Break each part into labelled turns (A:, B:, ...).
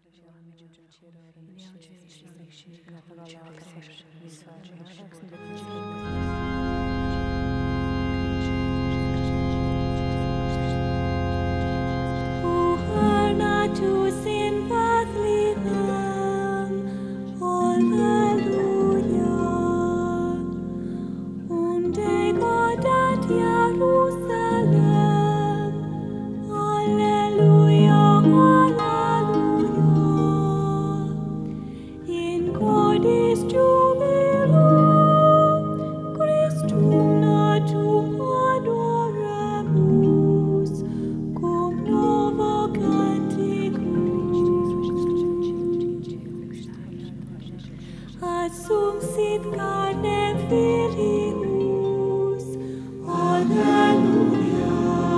A: Natus in Bethlehem, Alleluia. Und Gott at Jerusalem, Alleluia, Alleluia. In cordis jubilum, Christum natum adoremus, cum novo canticum. Assumpsit carnem Filius, Alleluia.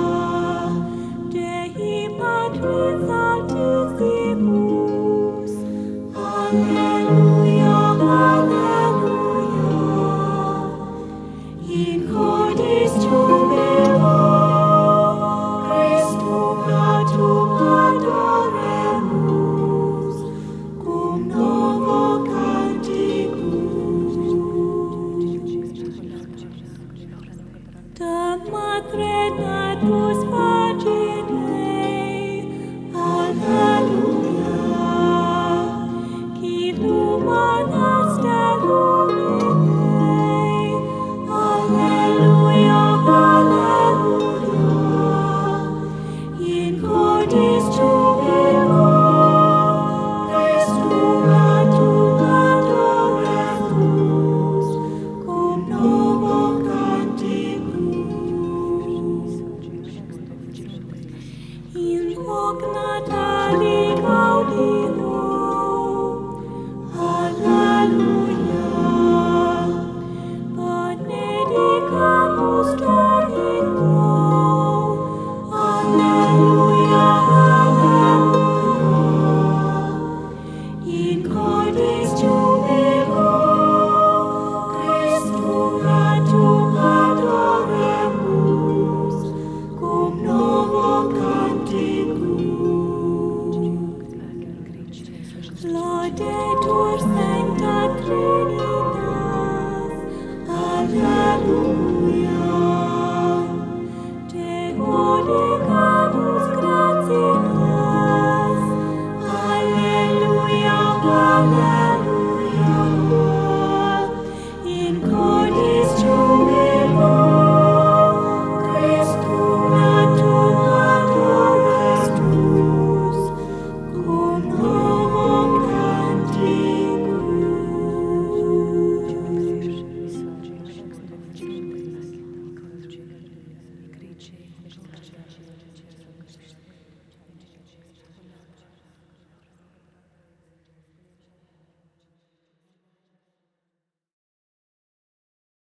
A: Dei Patris altissimus, Alleluia, Alleluia. In cordis jubilum, Christum natum adoremus, cum novo canticum. De matre natus Virginae, Alleluia. Qui lumina stellumine, Alleluia, Alleluia. In cordis jubilum, Christum natum adoremus, cum novo canticum. In hoc natali gaudimus,